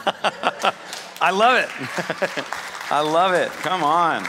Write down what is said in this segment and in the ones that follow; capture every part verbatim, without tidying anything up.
I love it. I love it. Come on.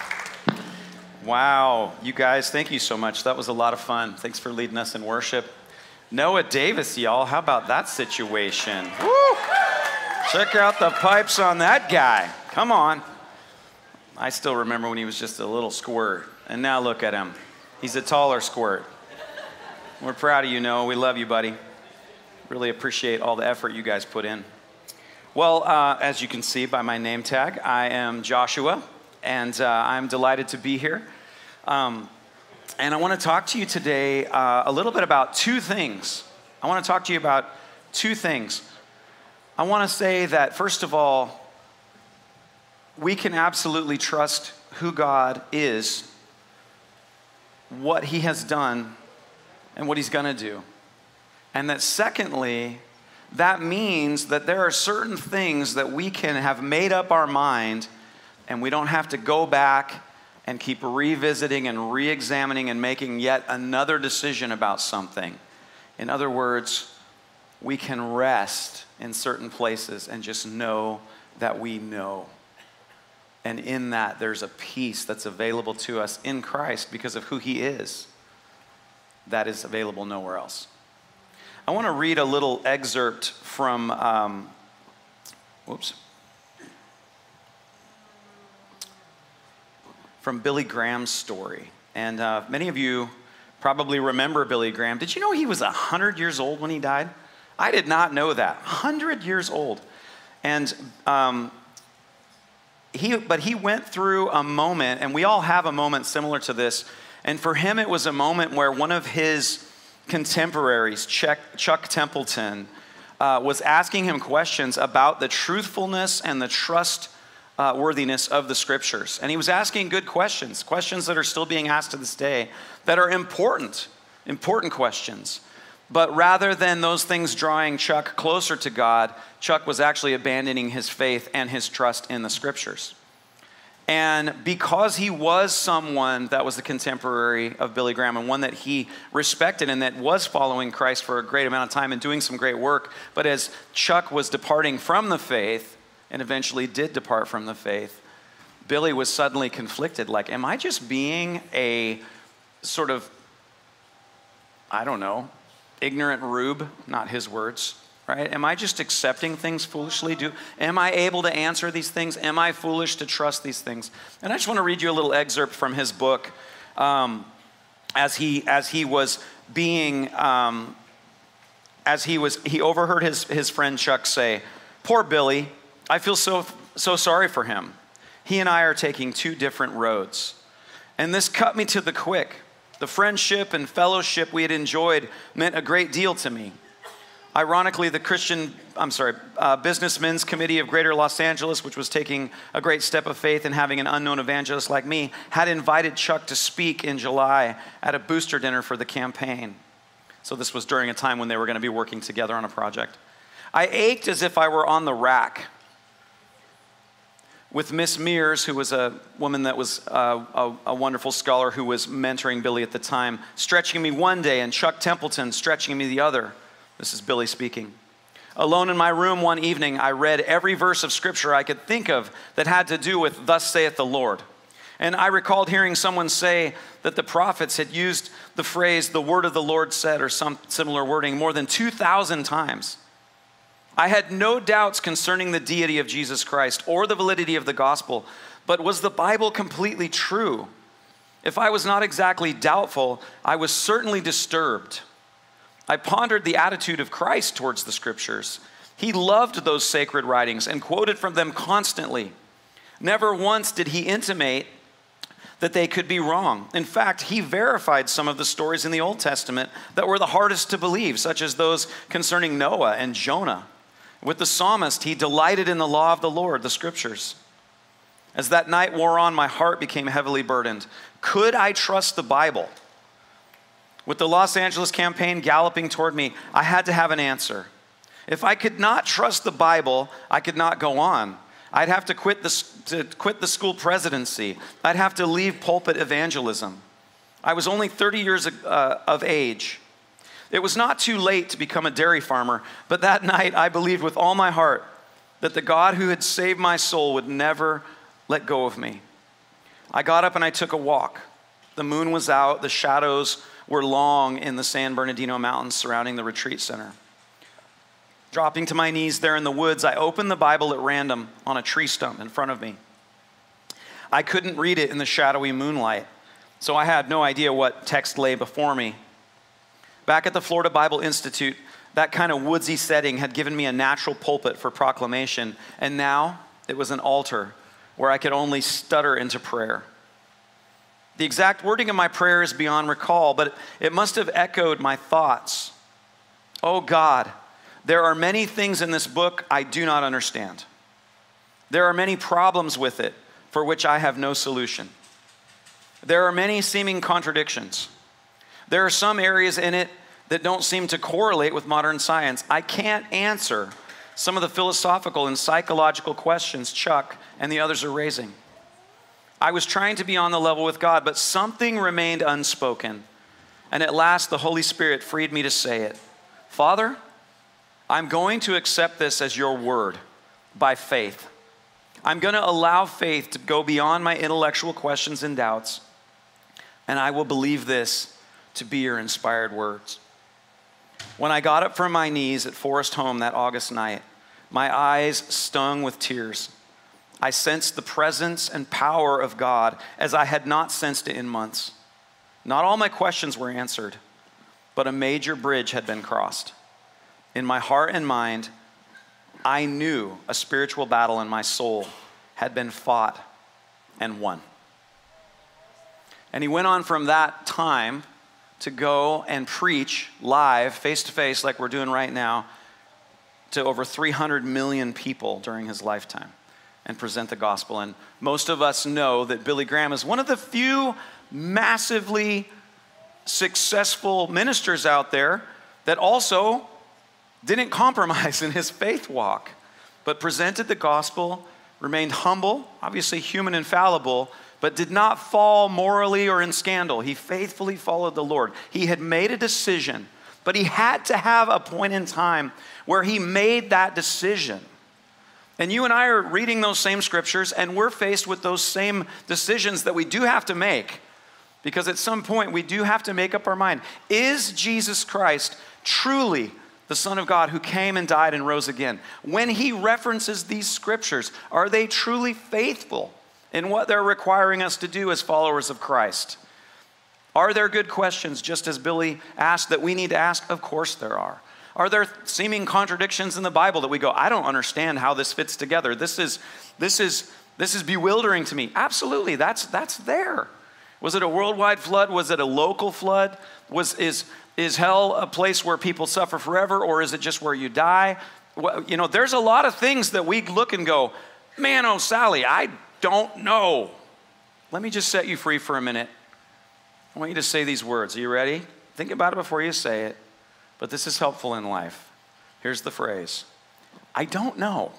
Wow. You guys, thank you so much. That was a lot of fun. Thanks for leading us in worship. Noah Davis, y'all. How about that situation? Woo! Check out the pipes on that guy. Come on. I still remember when he was just a little squirt. And now look at him. He's a taller squirt. We're proud of you, Noah. We love you, buddy. Really appreciate all the effort you guys put in. Well, uh, as you can see by my name tag, I am Joshua, and uh, I'm delighted to be here. Um, and I want to talk to you today uh, a little bit about two things. I want to talk to you about two things. I want to say that, first of all, we can absolutely trust who God is, what he has done, and what he's going to do. And that secondly, that means that there are certain things that we can have made up our mind and we don't have to go back and keep revisiting and re-examining and making yet another decision about something. In other words, we can rest in certain places and just know that we know. And in that, there's a peace that's available to us in Christ because of who he is that is available nowhere else. I want to read a little excerpt from, um, whoops, from Billy Graham's story. And uh, many of you probably remember Billy Graham. Did you know he was one hundred years old when he died? I did not know that. one hundred years old. And um, he, but he went through a moment, and we all have a moment similar to this. And for him, it was a moment where one of his contemporaries, Chuck, Chuck Templeton, uh, was asking him questions about the truthfulness and the trustworthiness of the scriptures. And he was asking good questions, questions that are still being asked to this day, that are important, important questions. But rather than those things drawing Chuck closer to God, Chuck was actually abandoning his faith and his trust in the scriptures. And because he was someone that was the contemporary of Billy Graham and one that he respected and that was following Christ for a great amount of time and doing some great work, but as Chuck was departing from the faith and eventually did depart from the faith, Billy was suddenly conflicted. Like, am I just being a sort of, I don't know, ignorant rube? Not his words. Right? Am I just accepting things foolishly? Do, am I able to answer these things? Am I foolish to trust these things? And I just want to read you a little excerpt from his book um, as he as he was being, um, as he was, he overheard his, his friend Chuck say, "Poor Billy, I feel so, so sorry for him. He and I are taking two different roads. And this cut me to the quick. The friendship and fellowship we had enjoyed meant a great deal to me. Ironically, the Christian, I'm sorry, uh, Businessmen's Committee of Greater Los Angeles, which was taking a great step of faith in having an unknown evangelist like me, had invited Chuck to speak in July at a booster dinner for the campaign. So this was during a time when they were going to be working together on a project. I ached as if I were on the rack with Miss Mears, who was a woman that was uh, a, a wonderful scholar who was mentoring Billy at the time, stretching me one day, and Chuck Templeton stretching me the other." This is Billy speaking. "Alone in my room one evening, I read every verse of scripture I could think of that had to do with 'Thus saith the Lord.' And I recalled hearing someone say that the prophets had used the phrase, 'the word of the Lord said,' or some similar wording more than two thousand times. I had no doubts concerning the deity of Jesus Christ or the validity of the gospel, but was the Bible completely true? If I was not exactly doubtful, I was certainly disturbed. I pondered the attitude of Christ towards the scriptures. He loved those sacred writings and quoted from them constantly. Never once did he intimate that they could be wrong. In fact, he verified some of the stories in the Old Testament that were the hardest to believe, such as those concerning Noah and Jonah. With the psalmist, he delighted in the law of the Lord, the scriptures. As that night wore on, my heart became heavily burdened. Could I trust the Bible? With the Los Angeles campaign galloping toward me, I had to have an answer. If I could not trust the Bible, I could not go on. I'd have to quit the, to quit the school presidency. I'd have to leave pulpit evangelism. I was only thirty years uh, of age. It was not too late to become a dairy farmer, but that night I believed with all my heart that the God who had saved my soul would never let go of me. I got up and I took a walk. The moon was out. The shadows were long in the San Bernardino Mountains surrounding the retreat center. Dropping to my knees there in the woods, I opened the Bible at random on a tree stump in front of me. I couldn't read it in the shadowy moonlight, so I had no idea what text lay before me. Back at the Florida Bible Institute, that kind of woodsy setting had given me a natural pulpit for proclamation, and now it was an altar where I could only stutter into prayer. The exact wording of my prayer is beyond recall, but it must have echoed my thoughts. Oh God, there are many things in this book I do not understand. There are many problems with it for which I have no solution. There are many seeming contradictions. There are some areas in it that don't seem to correlate with modern science. I can't answer some of the philosophical and psychological questions Chuck and the others are raising. I was trying to be on the level with God, but something remained unspoken. And at last, the Holy Spirit freed me to say it. Father, I'm going to accept this as your word by faith. I'm going to allow faith to go beyond my intellectual questions and doubts, and I will believe this to be your inspired words. When I got up from my knees at Forest Home that August night, my eyes stung with tears. I sensed the presence and power of God as I had not sensed it in months. Not all my questions were answered, but a major bridge had been crossed. In my heart and mind, I knew a spiritual battle in my soul had been fought and won. And he went on from that time to go and preach live, face-to-face, like we're doing right now, to over three hundred million people during his lifetime and present the gospel. And most of us know that Billy Graham is one of the few massively successful ministers out there that also didn't compromise in his faith walk, but presented the gospel, remained humble, obviously human and fallible, but did not fall morally or in scandal. He faithfully followed the Lord. He had made a decision, but he had to have a point in time where he made that decision. And you and I are reading those same scriptures, and we're faced with those same decisions that we do have to make. Because at some point, we do have to make up our mind. Is Jesus Christ truly the Son of God who came and died and rose again? When he references these scriptures, are they truly faithful in what they're requiring us to do as followers of Christ? Are there good questions, just as Billy asked, that we need to ask? Of course there are. Are there seeming contradictions in the Bible that we go, I don't understand how this fits together. This is, this is, this is bewildering to me. Absolutely, that's, that's there. Was it a worldwide flood? Was it a local flood? Was, is, is hell a place where people suffer forever, or is it just where you die? Well, you know, there's a lot of things that we look and go, man, oh, Sally, I don't know. Let me just set you free for a minute. I want you to say these words. Are you ready? Think about it before you say it. But this is helpful in life. Here's the phrase. I don't know.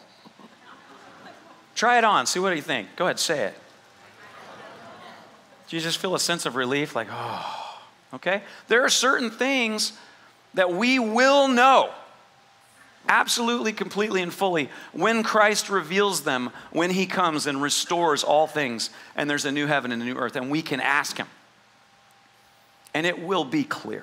Try it on. See what you think. Go ahead, say it. Do you just feel a sense of relief? Like, oh, okay? There are certain things that we will know absolutely, completely, and fully when Christ reveals them, when he comes and restores all things, and there's a new heaven and a new earth, and we can ask him. And it will be clear.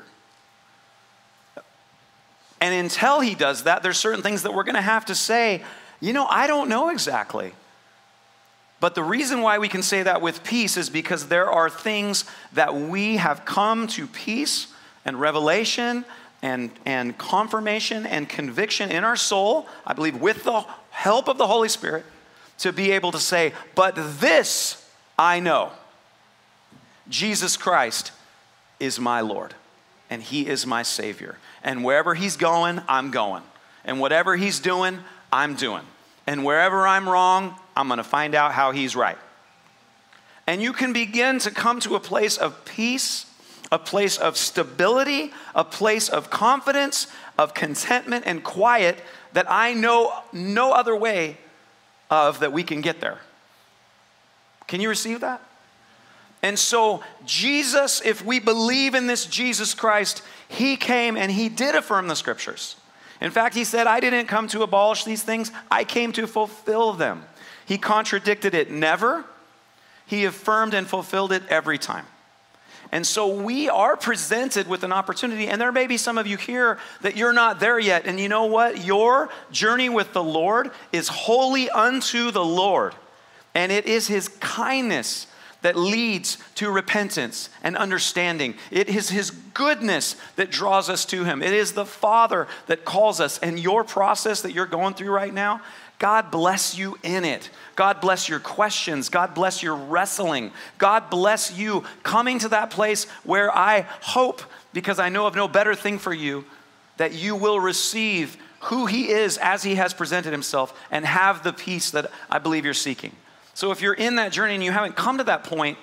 And until he does that, there's certain things that we're going to have to say, you know, I don't know exactly. But the reason why we can say that with peace is because there are things that we have come to peace and revelation and, and confirmation and conviction in our soul, I believe with the help of the Holy Spirit, to be able to say, but this I know. Jesus Christ is my Lord, and he is my Savior. And wherever he's going, I'm going. And whatever he's doing, I'm doing. And wherever I'm wrong, I'm going to find out how he's right. And you can begin to come to a place of peace, a place of stability, a place of confidence, of contentment and quiet that I know no other way of that we can get there. Can you receive that? And so Jesus, if we believe in this Jesus Christ, he came and he did affirm the scriptures. In fact, he said, I didn't come to abolish these things. I came to fulfill them. He contradicted it never. He affirmed and fulfilled it every time. And so we are presented with an opportunity, and there may be some of you here that you're not there yet. And you know what? Your journey with the Lord is wholly unto the Lord. And it is his kindness that leads to repentance and understanding. It is his goodness that draws us to him. It is the Father that calls us. And your process that you're going through right now, God bless you in it. God bless your questions. God bless your wrestling. God bless you coming to that place where I hope, because I know of no better thing for you, that you will receive who he is as he has presented himself and have the peace that I believe you're seeking. So if you're in that journey and you haven't come to that point,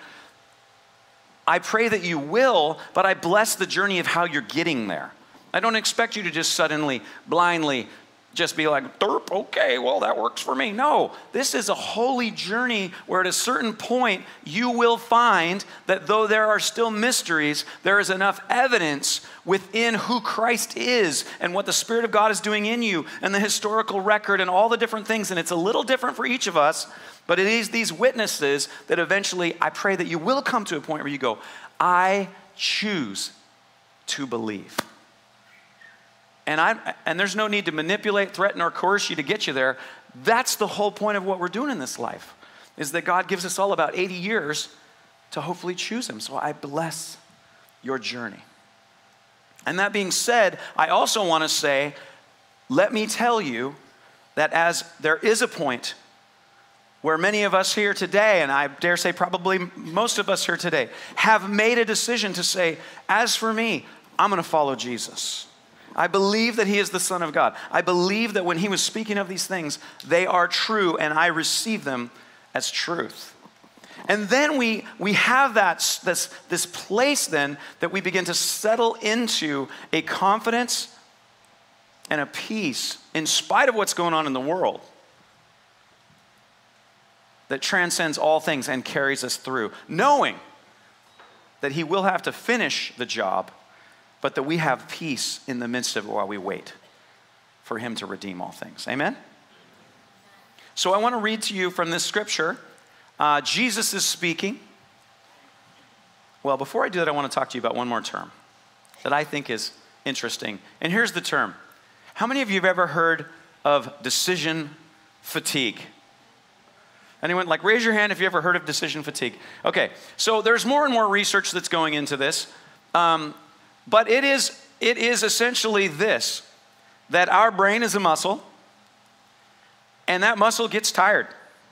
I pray that you will, but I bless the journey of how you're getting there. I don't expect you to just suddenly, blindly, just be like, derp, okay, well, that works for me. No, this is a holy journey where at a certain point, you will find that though there are still mysteries, there is enough evidence within who Christ is and what the Spirit of God is doing in you and the historical record and all the different things. And it's a little different for each of us, but it is these witnesses that eventually I pray that you will come to a point where you go, I choose to believe. And I and there's no need to manipulate, threaten, or coerce you to get you there. That's the whole point of what we're doing in this life, is that God gives us all about eighty years to hopefully choose him. So I bless your journey. And that being said, I also want to say, let me tell you that as there is a point where many of us here today, and I dare say probably most of us here today, have made a decision to say, as for me, I'm going to follow Jesus. I believe that he is the Son of God. I believe that when he was speaking of these things, they are true, and I receive them as truth. And then we, we have that, this, this place then that we begin to settle into a confidence and a peace in spite of what's going on in the world that transcends all things and carries us through, knowing that he will have to finish the job, but that we have peace in the midst of it while we wait for him to redeem all things. Amen? So I want to read to you from this scripture. Uh, Jesus is speaking. Well, before I do that, I want to talk to you about one more term that I think is interesting. And here's the term. How many of you have ever heard of decision fatigue? Anyone? Like, raise your hand if you ever heard of decision fatigue. Okay, so there's more and more research that's going into this. Um, But it is, it is essentially this, that our brain is a muscle, and that muscle gets tired.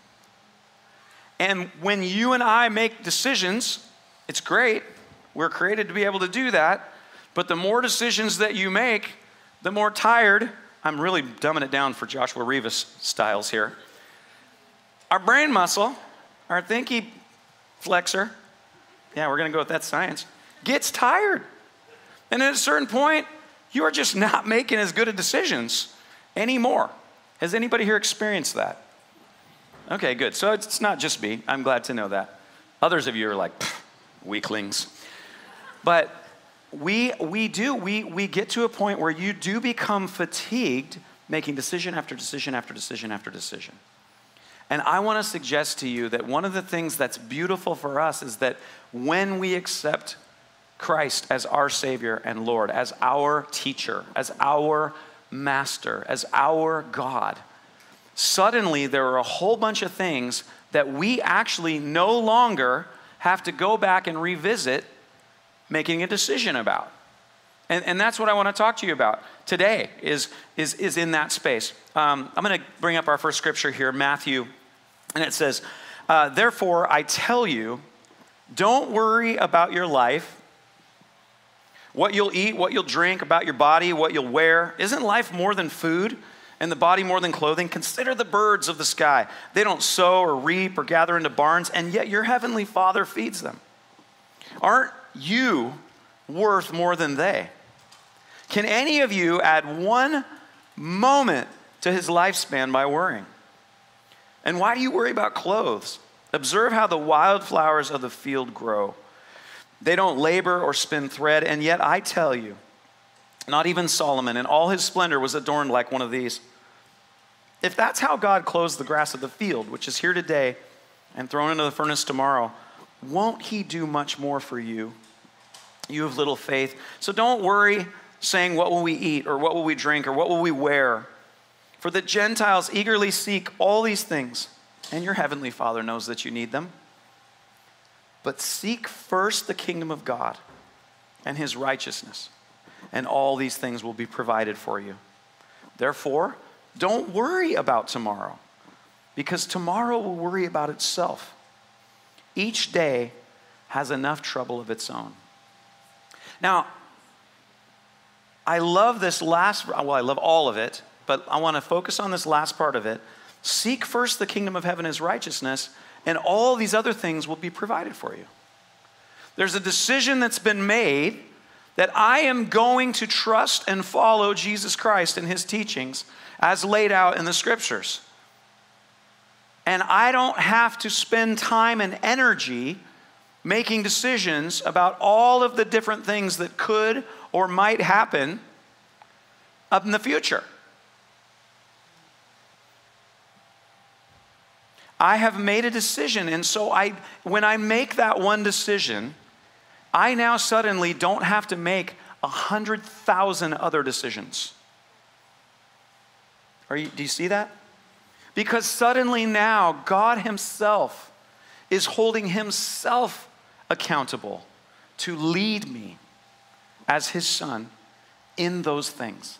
And when you and I make decisions, it's great. We're created to be able to do that. But the more decisions that you make, the more tired. I'm really dumbing it down for Joshua Rivas styles here. Our brain muscle, our thinky flexor, yeah, we're going to go with that science, gets tired. And at a certain point, you are just not making as good of decisions anymore. Has anybody here experienced that? Okay, good. So it's not just me. I'm glad to know that. Others of you are like, weaklings. But we we do. We, we get to a point where you do become fatigued making decision after decision after decision after decision. And I want to suggest to you that one of the things that's beautiful for us is that when we accept Christ as our Savior and Lord, as our teacher, as our master, as our God, suddenly there are a whole bunch of things that we actually no longer have to go back and revisit making a decision about. And, and that's what I want to talk to you about today is, is, is in that space. Um, I'm going to bring up our first scripture here, Matthew, and it says, uh, therefore I tell you, don't worry about your life, what you'll eat, what you'll drink, about your body, what you'll wear. Isn't life more than food and the body more than clothing? Consider the birds of the sky. They don't sow or reap or gather into barns, and yet your heavenly Father feeds them. Aren't you worth more than they? Can any of you add one moment to his lifespan by worrying? And why do you worry about clothes? Observe how the wildflowers of the field grow. They don't labor or spin thread, and yet I tell you Not even Solomon in all his splendor was adorned like one of these. If that's how God clothes the grass of the field, which is here today and thrown into the furnace tomorrow, won't he do much more for you? You have little faith. So don't worry saying, what will we eat, or what will we drink, or what will we wear? For the Gentiles eagerly seek all these things, and your heavenly Father knows that you need them. But seek first the kingdom of God and his righteousness, and all these things will be provided for you. Therefore, don't worry about tomorrow, because tomorrow will worry about itself. Each day has enough trouble of its own. Now, I love this last, well, I love all of it, but I want to focus on this last part of it. Seek first the kingdom of heaven, his righteousness, and all these other things will be provided for you. There's a decision that's been made that I am going to trust and follow Jesus Christ and his teachings as laid out in the scriptures. And I don't have to spend time and energy making decisions about all of the different things that could or might happen up in the future. I have made a decision, and so I, when I make that one decision, I now suddenly don't have to make a hundred thousand other decisions. Are you, do you see that? Because suddenly now God himself is holding himself accountable to lead me as his son in those things.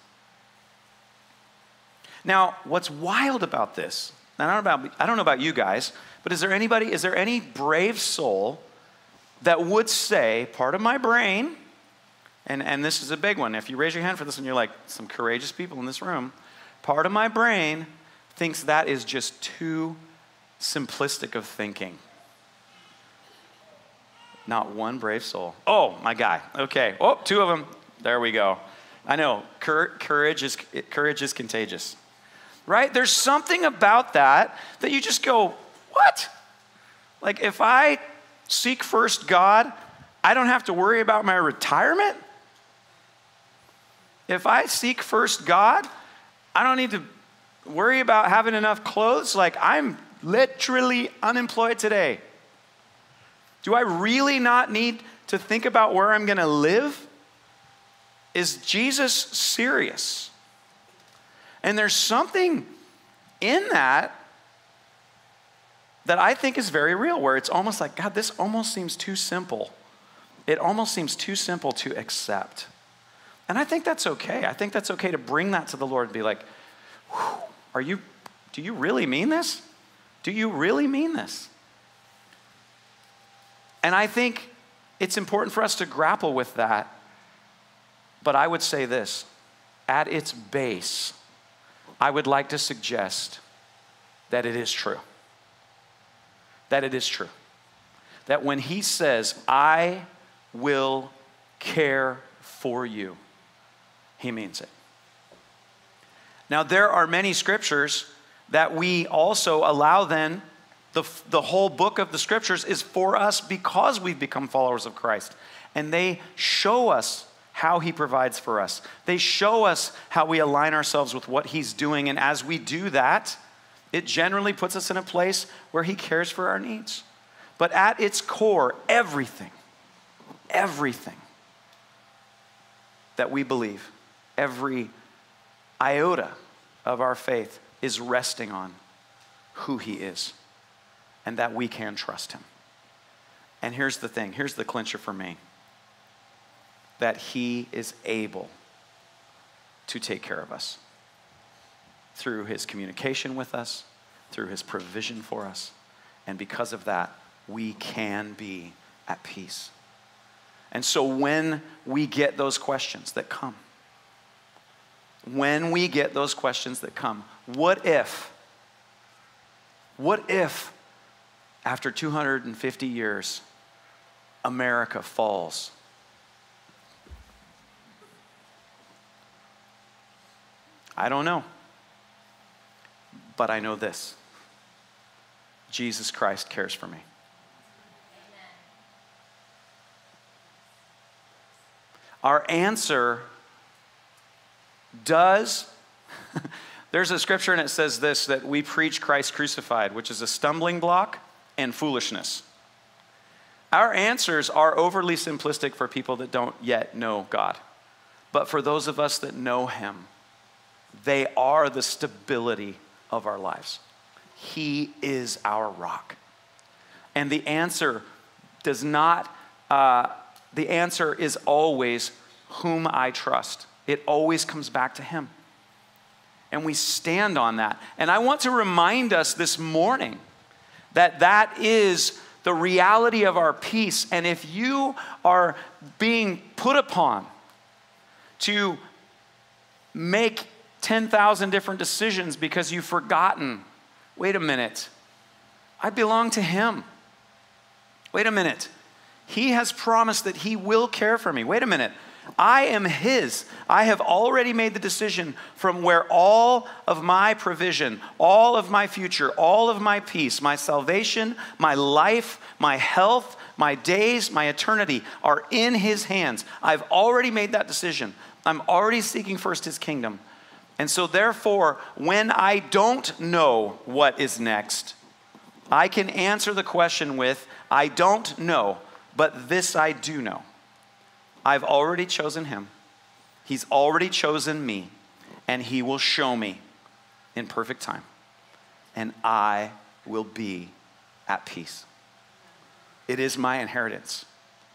Now, what's wild about this, and I don't know about, I don't know about you guys, but is there anybody, is there any brave soul that would say, part of my brain, and, and this is a big one. If you raise your hand for this one, you're like, some courageous people in this room. Part of my brain thinks that is just too simplistic of thinking. Not one brave soul. Oh, my guy. Okay. Oh, two of them. There we go. I know. Cur- courage is courage is contagious. Right? There's something about that that you just go, what? Like if I seek first God, I don't have to worry about my retirement? If I seek first God, I don't need to worry about having enough clothes. Like I'm literally unemployed today. Do I really not need to think about where I'm going to live? Is Jesus serious? And there's something in that that I think is very real, where it's almost like, God, this almost seems too simple. It almost seems too simple to accept. And I think that's okay. I think that's okay to bring that to the Lord and be like, are you, do you really mean this? Do you really mean this? And I think it's important for us to grapple with that. But I would say this, at its base, I would like to suggest that it is true. That it is true. That when he says, I will care for you, he means it. Now, there are many scriptures that we also allow then, the, the whole book of the scriptures is for us because we've become followers of Christ. And they show us how he provides for us. They show us how we align ourselves with what he's doing. And as we do that, it generally puts us in a place where he cares for our needs. But at its core, everything, everything that we believe, every iota of our faith is resting on who he is and that we can trust him. And here's the thing, here's the clincher for me, that he is able to take care of us through his communication with us, through his provision for us. And because of that, we can be at peace. And so when we get those questions that come, when we get those questions that come, what if, what if after two hundred fifty years, America falls? I don't know. But I know this. Jesus Christ cares for me. Our answer Does, there's a scripture and it says this, that we preach Christ crucified, which is a stumbling block and foolishness. Our answers are overly simplistic for people that don't yet know God. But for those of us that know him, they are the stability of our lives. He is our rock. And the answer does not, uh, the answer is always whom I trust. It always comes back to him. And we stand on that. And I want to remind us this morning that that is the reality of our peace. And if you are being put upon to make ten thousand different decisions because you've forgotten, wait a minute, I belong to him. Wait a minute, he has promised that he will care for me. Wait a minute, I am his. I have already made the decision from where all of my provision, all of my future, all of my peace, my salvation, my life, my health, my days, my eternity are in his hands. I've already made that decision. I'm already seeking first his kingdom. And so therefore, when I don't know what is next, I can answer the question with, I don't know, but this I do know. I've already chosen him. He's already chosen me, and he will show me in perfect time. And I will be at peace. It is my inheritance.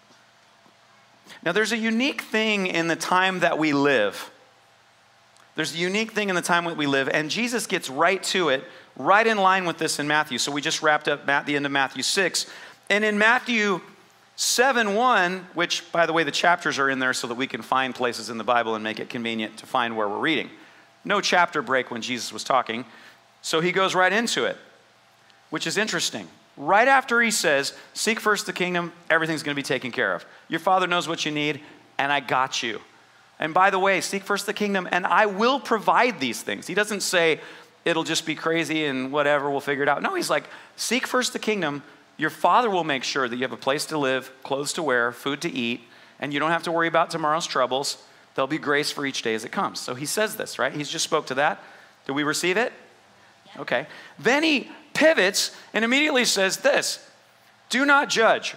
Now, there's a unique thing in the time that we live. There's a unique thing in the time that we live, and Jesus gets right to it, right in line with this in Matthew. So we just wrapped up at the end of Matthew six. And in Matthew seven one, which, by the way, the chapters are in there so that we can find places in the Bible and make it convenient to find where we're reading. No chapter break when Jesus was talking. So he goes right into it, which is interesting. Right after he says, seek first the kingdom, everything's going to be taken care of. Your Father knows what you need, and I got you. And by the way, seek first the kingdom, and I will provide these things. He doesn't say, it'll just be crazy and whatever, we'll figure it out. No, he's like, seek first the kingdom. Your Father will make sure that you have a place to live, clothes to wear, food to eat, and you don't have to worry about tomorrow's troubles. There'll be grace for each day as it comes. So he says this, right? He's just spoke to that. Did we receive it? Okay. Then he pivots and immediately says this, do not judge,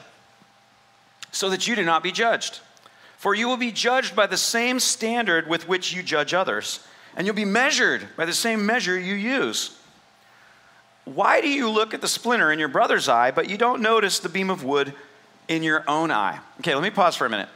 so that you do not be judged. For you will be judged by the same standard with which you judge others, and you'll be measured by the same measure you use. Why do you look at the splinter in your brother's eye, but you don't notice the beam of wood in your own eye? Okay, let me pause for a minute.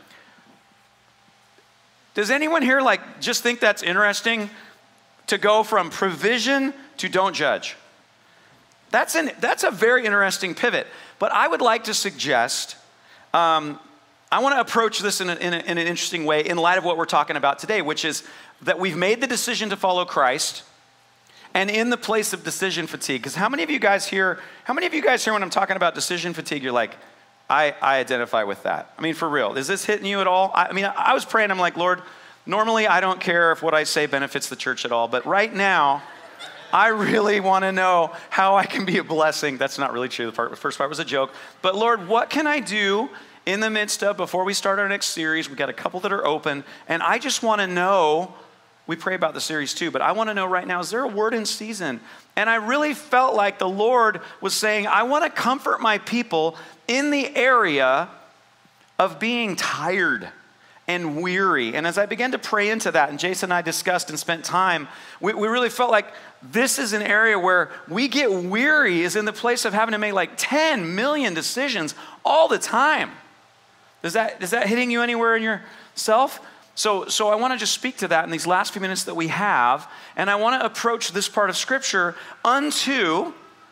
Does anyone here like just think that's interesting to go from provision to don't judge? That's, an, that's a very interesting pivot. But I would like to suggest, um, I want to approach this in, a, in, a, in an interesting way in light of what we're talking about today, which is that we've made the decision to follow Christ. And in the place of decision fatigue, because how many of you guys here, how many of you guys here when I'm talking about decision fatigue, you're like, I, I identify with that. I mean, for real, is this hitting you at all? I, I mean, I, I was praying, I'm like, Lord, normally I don't care if what I say benefits the church at all, but right now, I really want to know how I can be a blessing. That's not really true. The, part, the first part was a joke. But Lord, what can I do in the midst of, before we start our next series, we've got a couple that are open, and I just want to know. We pray about the series too, but I want to know right now, is there a word in season? And I really felt like the Lord was saying, I want to comfort my people in the area of being tired and weary. And as I began to pray into that, and Jason and I discussed and spent time, we, we really felt like this is an area where we get weary, is in the place of having to make like ten million decisions all the time. Is that, is that hitting you anywhere in yourself? So, so I want to just speak to that in these last few minutes that we have, and I want to approach this part of Scripture unto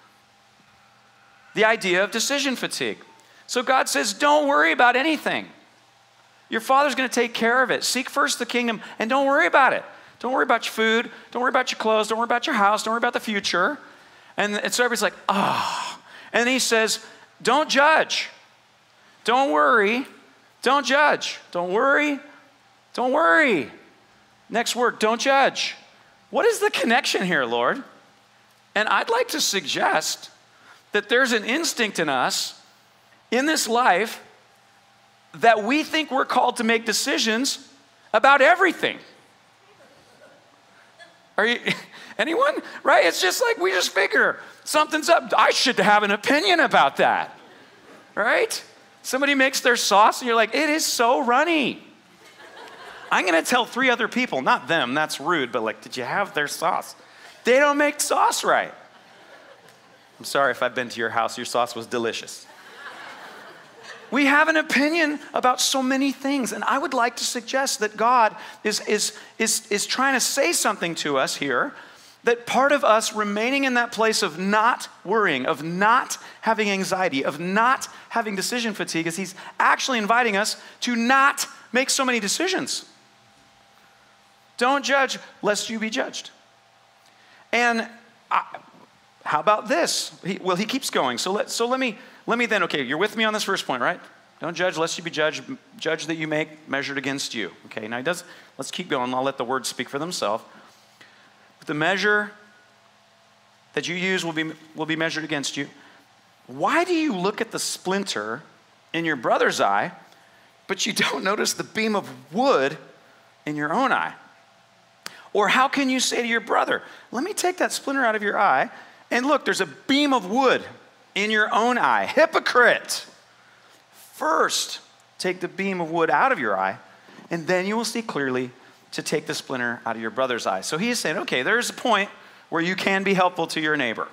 the idea of decision fatigue. So God says, don't worry about anything. Your Father's going to take care of it. Seek first the kingdom, and don't worry about it. Don't worry about your food. Don't worry about your clothes. Don't worry about your house. Don't worry about the future. And, and so everybody's like, ah. Oh. And then he says, don't judge. Don't worry. Don't judge. Don't worry. Don't worry. Next word, don't judge. What is the connection here, Lord? And I'd like to suggest that there's an instinct in us in this life that we think we're called to make decisions about everything. Are you, anyone? Right? It's just like we just figure something's up. I should have an opinion about that, right? Somebody makes their sauce and you're like, it is so runny. I'm going to tell three other people, not them, that's rude, but like, did you have their sauce? They don't make sauce right. I'm sorry if I've been to your house, your sauce was delicious. We have an opinion about so many things, and I would like to suggest that God is, is, is, is trying to say something to us here, that part of us remaining in that place of not worrying, of not having anxiety, of not having decision fatigue, is he's actually inviting us to not make so many decisions. Don't judge lest you be judged. And I, how about this? He, well, he keeps going. So let, so let me let me then, okay, you're with me on this first point, right? Don't judge lest you be judged. Judge that you make measured against you. Okay, now he does, let's keep going. I'll let the words speak for themselves. The measure that you use will be, will be measured against you. Why do you look at the splinter in your brother's eye, but you don't notice the beam of wood in your own eye? Or how can you say to your brother, let me take that splinter out of your eye, and look, there's a beam of wood in your own eye. Hypocrite! First, take the beam of wood out of your eye, and then you will see clearly to take the splinter out of your brother's eye. So he is saying, okay, there's a point where you can be helpful to your neighbor.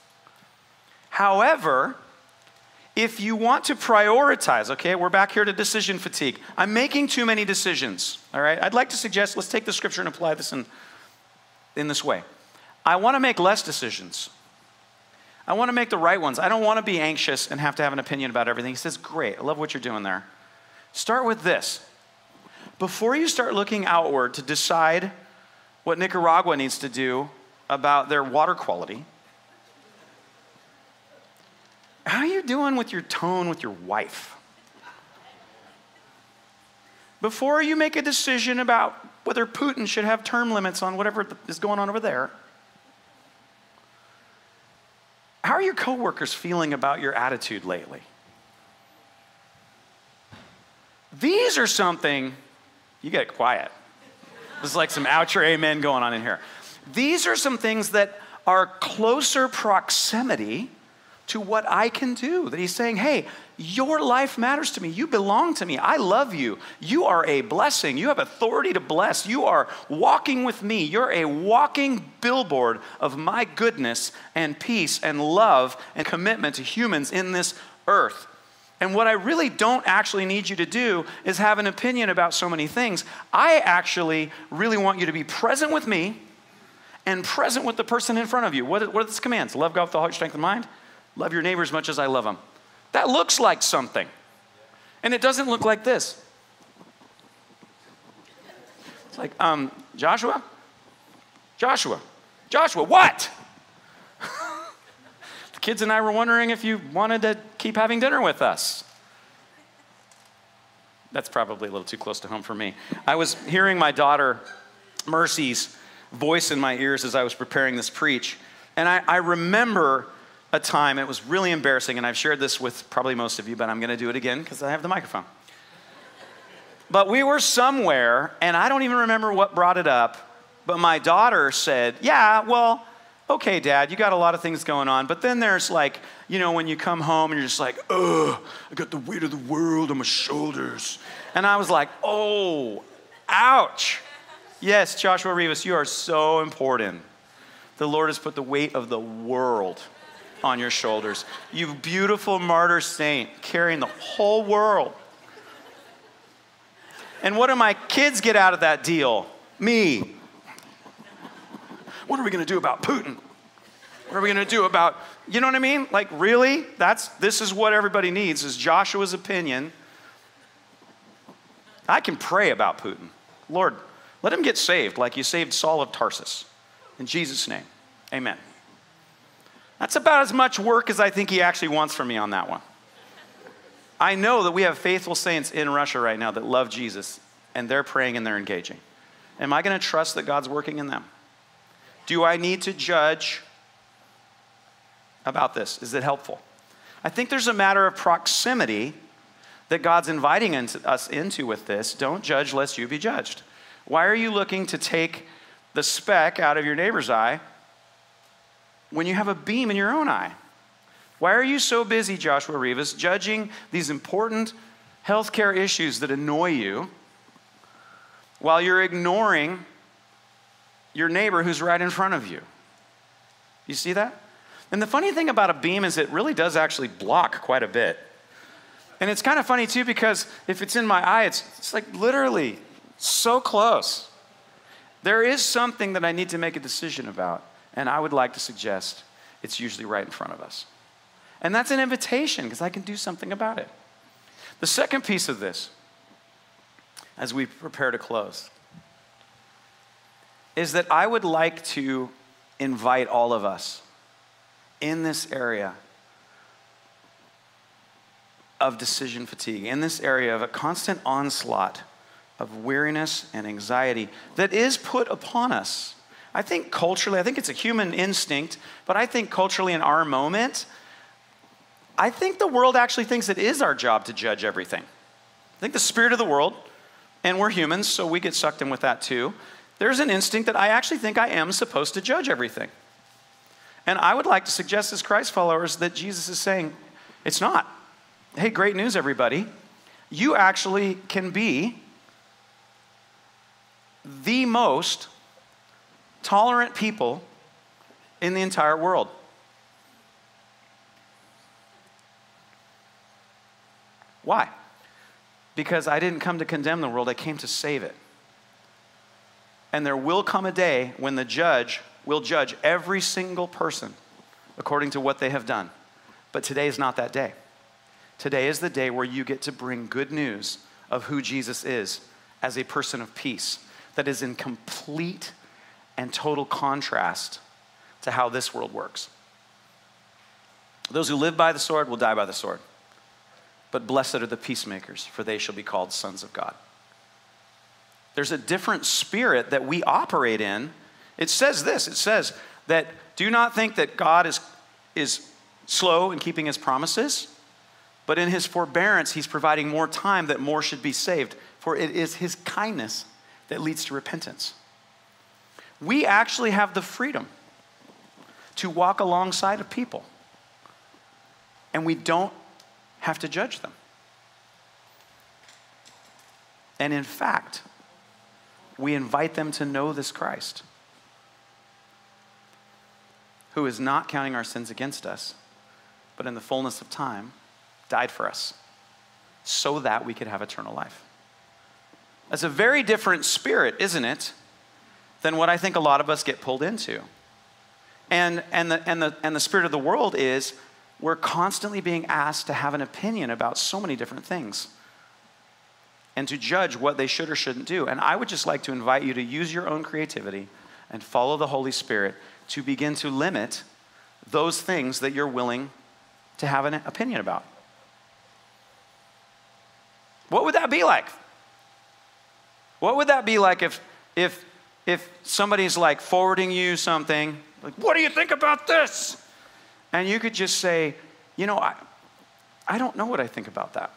However, if you want to prioritize, okay, we're back here to decision fatigue. I'm making too many decisions, all right? I'd like to suggest, let's take the scripture and apply this in, in this way. I want to make less decisions. I want to make the right ones. I don't want to be anxious and have to have an opinion about everything. He says, great, I love what you're doing there. Start with this. Before you start looking outward to decide what Nicaragua needs to do about their water quality, how are you doing with your tone with your wife? Before you make a decision about whether Putin should have term limits on whatever is going on over there, how are your coworkers feeling about your attitude lately? These are something, you get quiet. There's like some ouch or amen going on in here. These are some things that are closer proximity to what I can do. That he's saying, hey, your life matters to me. You belong to me. I love you. You are a blessing. You have authority to bless. You are walking with me. You're a walking billboard of my goodness and peace and love and commitment to humans in this earth. And what I really don't actually need you to do is have an opinion about so many things. I actually really want you to be present with me and present with the person in front of you. What are, what are these commands? Love God with all heart, strength, and mind. Love your neighbor as much as I love them. That looks like something. And it doesn't look like this. It's like, um, Joshua? Joshua? Joshua, what? The kids and I were wondering if you wanted to keep having dinner with us. That's probably a little too close to home for me. I was hearing my daughter, Mercy's voice in my ears as I was preparing this preach. And I, I remember a time, it was really embarrassing, and I've shared this with probably most of you, but I'm going to do it again because I have the microphone. But we were somewhere, and I don't even remember what brought it up, but my daughter said, yeah, well, okay, Dad, you got a lot of things going on, but then there's like, you know, when you come home and you're just like, ugh, I got the weight of the world on my shoulders. And I was like, oh, ouch. Yes, Joshua Rivas, you are so important. The Lord has put the weight of the world on your shoulders. You beautiful martyr saint carrying the whole world. And what do my kids get out of that deal? Me. What are we going to do about Putin? What are we going to do about, you know what I mean? Like, really? That's, this is what everybody needs, is Joshua's opinion. I can pray about Putin. Lord, let him get saved like you saved Saul of Tarsus. In Jesus' name, amen. That's about as much work as I think he actually wants from me on that one. I know that we have faithful saints in Russia right now that love Jesus, and they're praying and they're engaging. Am I going to trust that God's working in them? Do I need to judge about this? Is it helpful? I think there's a matter of proximity that God's inviting into, us into with this. Don't judge lest you be judged. Why are you looking to take the speck out of your neighbor's eye when you have a beam in your own eye? Why are you so busy, Joshua Rivas, judging these important healthcare issues that annoy you while you're ignoring your neighbor who's right in front of you? You see that? And the funny thing about a beam is it really does actually block quite a bit. And it's kind of funny too, because if it's in my eye, it's, it's like literally so close. There is something that I need to make a decision about, and I would like to suggest it's usually right in front of us. And that's an invitation, because I can do something about it. The second piece of this, as we prepare to close, is that I would like to invite all of us in this area of decision fatigue, in this area of a constant onslaught of weariness and anxiety that is put upon us. I think culturally, I think it's a human instinct, but I think culturally in our moment, I think the world actually thinks it is our job to judge everything. I think the spirit of the world, and we're humans, so we get sucked in with that too. There's an instinct that I actually think I am supposed to judge everything. And I would like to suggest as Christ followers that Jesus is saying, it's not. Hey, great news, everybody. You actually can be the most tolerant people in the entire world. Why? Because I didn't come to condemn the world, I came to save it. And there will come a day when the judge will judge every single person according to what they have done. But today is not that day. Today is the day where you get to bring good news of who Jesus is as a person of peace that is in complete and total contrast to how this world works. Those who live by the sword will die by the sword. But blessed are the peacemakers, for they shall be called sons of God. There's a different spirit that we operate in. It says this, it says that do not think that God is, is slow in keeping his promises, but in his forbearance, he's providing more time that more should be saved. For it is his kindness that leads to repentance. We actually have the freedom to walk alongside of people, and we don't have to judge them. And in fact, we invite them to know this Christ, who is not counting our sins against us, but in the fullness of time, died for us so that we could have eternal life. That's a very different spirit, isn't it, than what I think a lot of us get pulled into. And, and, the, and, the, and the spirit of the world is we're constantly being asked to have an opinion about so many different things and to judge what they should or shouldn't do. And I would just like to invite you to use your own creativity and follow the Holy Spirit to begin to limit those things that you're willing to have an opinion about. What would that be like? What would that be like if, if, if somebody's like forwarding you something, like, what do you think about this? And you could just say, you know, I, I don't know what I think about that.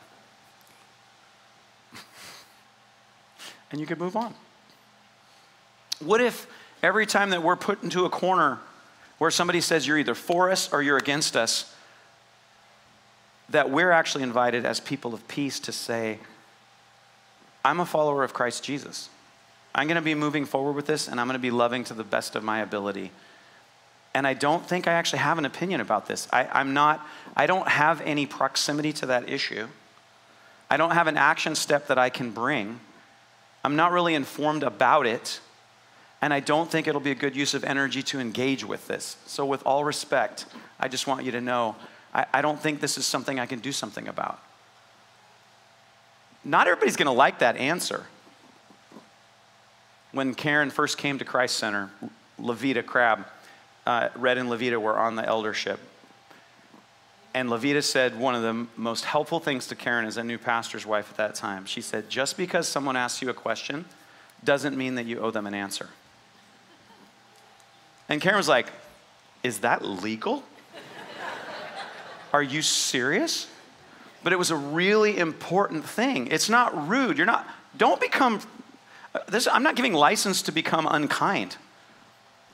And you could move on. What if every time that we're put into a corner where somebody says you're either for us or you're against us, that we're actually invited as people of peace to say, I'm a follower of Christ Jesus. I'm going to be moving forward with this, and I'm going to be loving to the best of my ability. And I don't think I actually have an opinion about this. I, I'm not, I don't have any proximity to that issue. I don't have an action step that I can bring. I'm not really informed about it. And I don't think it'll be a good use of energy to engage with this. So with all respect, I just want you to know, I, I don't think this is something I can do something about. Not everybody's going to like that answer. When Karen first came to Christ Center, Levita Crabb, uh, Red and Levita were on the eldership. And Levita said one of the most helpful things to Karen as a new pastor's wife at that time. She said, just because someone asks you a question doesn't mean that you owe them an answer. And Karen was like, is that legal? Are you serious? But it was a really important thing. It's not rude. You're not, don't become, this, I'm not giving license to become unkind.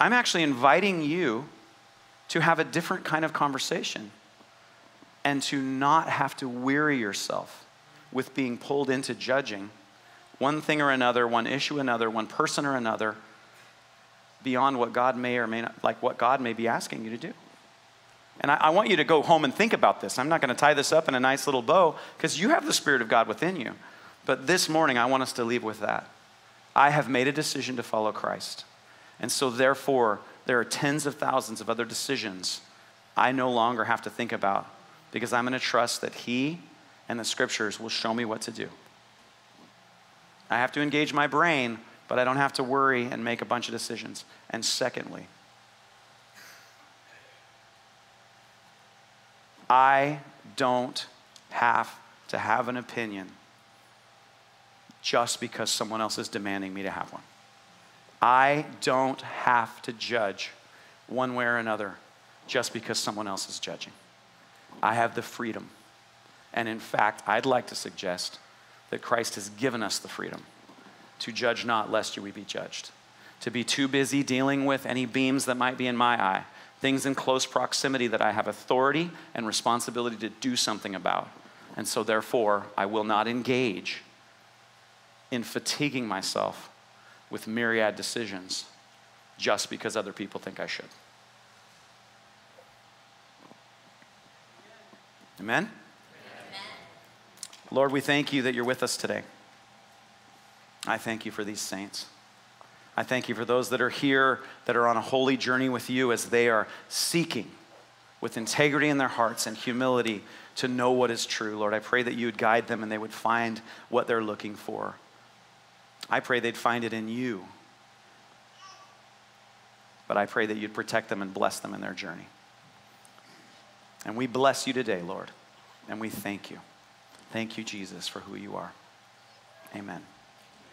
I'm actually inviting you to have a different kind of conversation and to not have to weary yourself with being pulled into judging one thing or another, one issue or another, one person or another, beyond what God may or may not, like what God may be asking you to do. And I, I want you to go home and think about this. I'm not going to tie this up in a nice little bow because you have the Spirit of God within you. But this morning, I want us to leave with that. I have made a decision to follow Christ. And so therefore, there are tens of thousands of other decisions I no longer have to think about because I'm going to trust that He and the Scriptures will show me what to do. I have to engage my brain, but I don't have to worry and make a bunch of decisions. And secondly, I don't have to have an opinion just because someone else is demanding me to have one. I don't have to judge one way or another just because someone else is judging. I have the freedom. And in fact, I'd like to suggest that Christ has given us the freedom to judge not, lest you we be judged. To be too busy dealing with any beams that might be in my eye, things in close proximity that I have authority and responsibility to do something about. And so therefore, I will not engage in fatiguing myself with myriad decisions just because other people think I should. Amen? Lord, we thank you that you're with us today. I thank you for these saints. I thank you for those that are here that are on a holy journey with you as they are seeking with integrity in their hearts and humility to know what is true. Lord, I pray that you would guide them and they would find what they're looking for. I pray they'd find it in you. But I pray that you'd protect them and bless them in their journey. And we bless you today, Lord, and we thank you. Thank you, Jesus, for who you are. Amen.